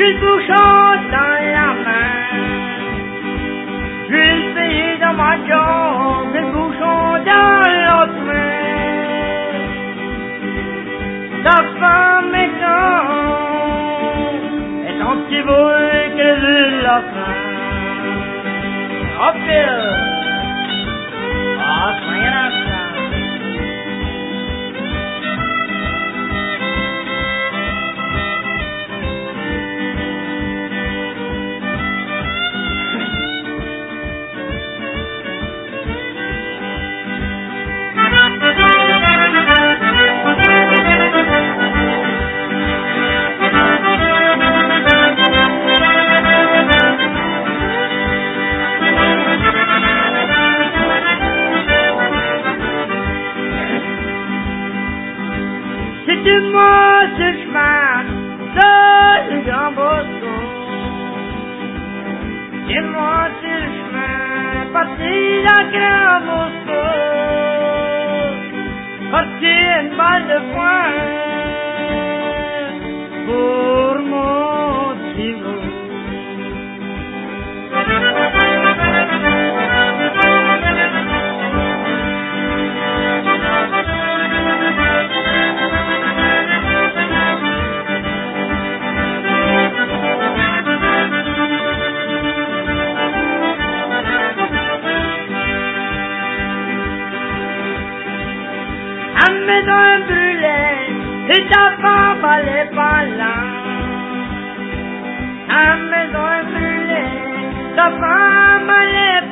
Juste bouchon dans la main, juste payé dans ma jambe, le bouchon dans l'autre main. Ta femme est grande, et ton petit boule que je la faim. Hop là! Ah, c'est rien à ça. Dis-moi ce chemin, c'est le grand Bosco. Dis-moi ce chemin, parti la grand Bosco. Parti une balle de poing pour mon petit bout. Un maison brûlée, et ta femme allait pas là. Un maison brûlée, ta femme allait